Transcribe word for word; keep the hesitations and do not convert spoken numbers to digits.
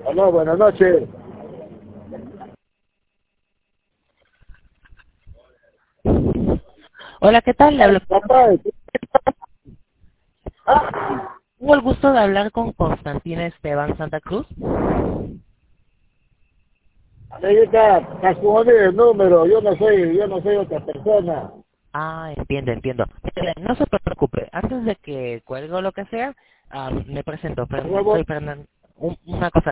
Hola, buenas noches. Hola, ¿qué tal? Le hablo. Papá, Tengo el gusto de hablar con Constantina Esteban Santa Cruz. amiguita, estás con el número, yo no soy, yo no soy otra persona. Ah, entiendo, entiendo. Mire, no se preocupe. Antes de que cuelgue o lo que sea, ah, me presento. Fern- Huevo, Soy Fernando. Una cosa.